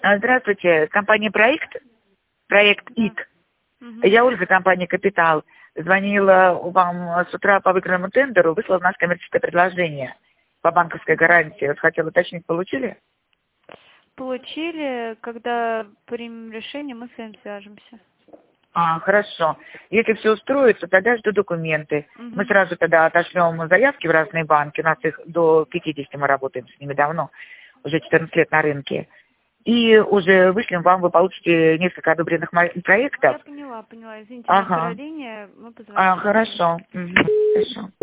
Здравствуйте, компания проект ИК. Я Ольга, компания «Капитал». Звонила вам с утра по выигранному тендеру, выслала наше коммерческое предложение по банковской гарантии. Вот хотела уточнить, получили? Получили. Когда примем решение, мы с вами свяжемся. Хорошо. Если все устроится, тогда жду документы. Мы сразу тогда отошлем заявки в разные банки. У нас их до 50, мы работаем с ними давно, уже 14 лет на рынке. И уже вышлем вам, вы получите несколько одобренных проектов. Я поняла. Извините, на линии мы позвоним. Хорошо. Хорошо.